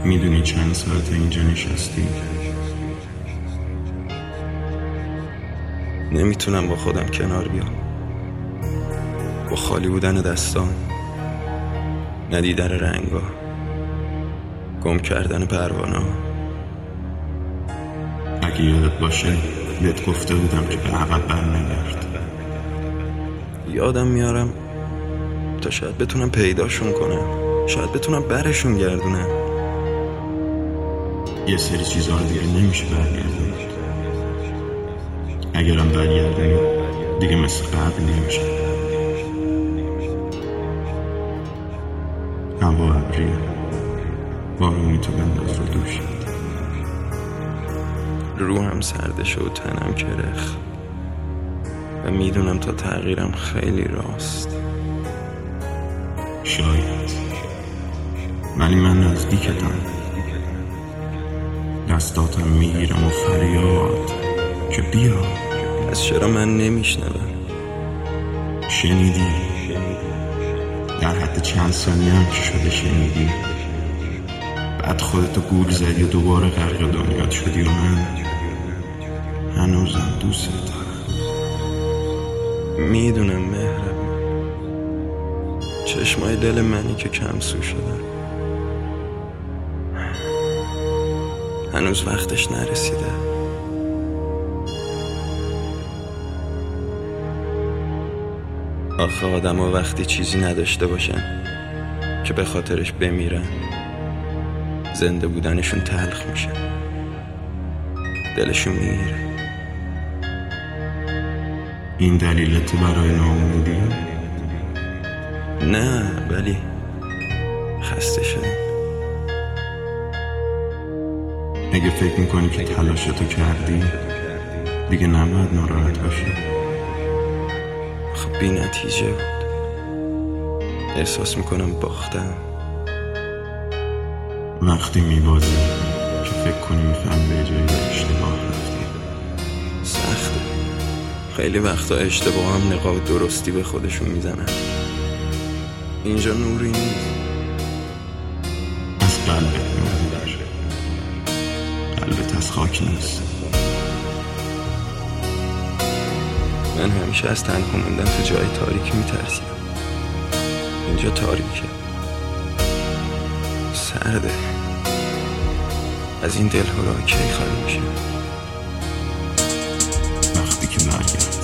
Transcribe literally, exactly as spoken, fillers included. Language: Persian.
میدونی چند ساعت اینجا نشستی؟ نمیتونم با خودم کنار بیام، با خالی بودن دستام، ندیدن رنگا، گم کردن پروانه. اگه یادت باشه بهت گفته بودم که به عقب بر نگرد. یادم میارم تا شاید بتونم پیداشون کنم، شاید بتونم برشون گردونم. یه سری چیزها رو دیگه نمیشه برگردونید. اگرم برگردونی دیگه مثل قبل نمیشه. هوا ابریه، بارونی تو بنداز رو دوش. روحم سرده شد و تنم کرخ و میدونم تا تغییرم خیلی راست. شاید ولی من نزدیکتم، دستاتم میگیرم و فریاد که بیا. پس چرا من نمیشنوم؟ شنیدی؟ در حد چند ثانیه هم که شده شنیدی. بعد خودتو گول زدی و دوباره غرق دنیات شدی و من هنوزم دوست دارم. میدونم مهرم، چشمای دل منی که کم سو شدن. هنوز وقتش نرسیده. آخه آدم ها وقتی چیزی نداشته باشن که به خاطرش بمیرن، زنده بودنشون تلخ میشه، دلشون میگیره. این دلیلت برای ناامیدی؟ نه، ولی خسته شدم. اگه فکر میکنی که تلاشتو کردی دیگه نباید ناراحت باشی. خب بی نتیجه بود. احساس میکنم باختم. وقتی میبازی که فکر کنی میفهم به جایی به اشتباه رفتی. سخته. خیلی وقتا اشتباه هم نقاب درستی به خودشون میزنن. اینجا نوری نیست. از قلبت نور، قلبت از خاک نیست. من همیشه از تنها موندن تو جای تاریکی میترسیدم. اینجا تاریکه، سرده. از این دلهورا کی خالی میشه؟ وقتی که برگرد